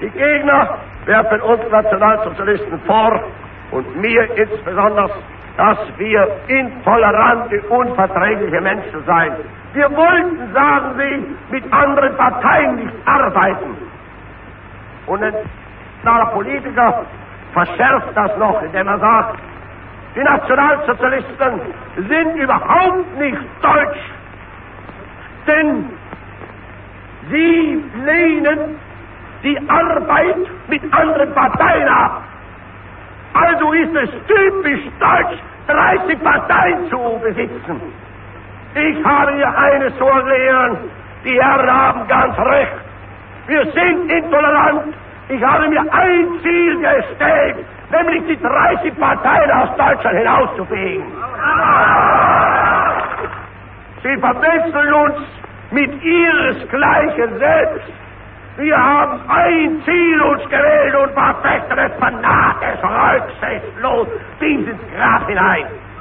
Die Gegner werfen uns Nationalsozialisten vor, und mir insbesondere, dass wir intolerante, unverträgliche Menschen seien. Wir wollten, sagen sie, mit anderen Parteien nicht arbeiten. Und ein Politiker verschärft das noch, indem er sagt, die Nationalsozialisten sind überhaupt nicht deutsch, denn sie lehnen die Arbeit mit anderen Parteien ab. Also ist es typisch deutsch, 30 Parteien zu besitzen. Ich habe hier eines zu erklären, die Herren haben ganz recht. Wir sind intolerant. Ich habe mir ein Ziel gestellt, nämlich die 30 Parteien aus Deutschland hinauszufegen. Sie verwechseln uns mit ihresgleichen selbst. Wir haben ein Ziel uns gewählt und verfechten es fanatisch, rücksichtslos bis ins Grab hinein.